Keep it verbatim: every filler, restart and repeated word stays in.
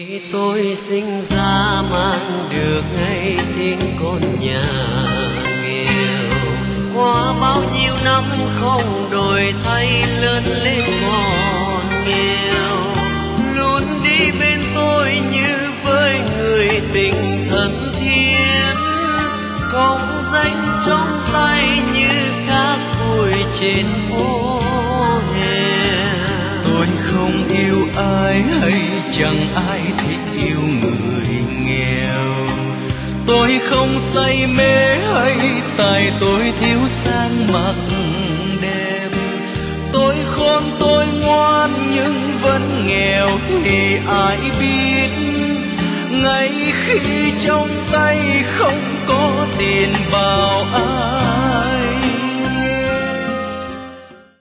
Tôi sinh ra mang được ngay tiếng con nhà nghèo, qua bao nhiêu năm không đổi thay lớn lên ngọt nghèo, luôn đi bên tôi như với người tình thân thiết, công danh trong tay như cát bụi trên phố hè. Tôi không yêu ai hay chẳng ai thích yêu người nghèo, tôi không say mê hay tại tôi thiếu sang mặc đẹp, tôi khôn tôi ngoan nhưng vẫn nghèo thì ai biết, ngay khi trong tay không có tiền bảo ai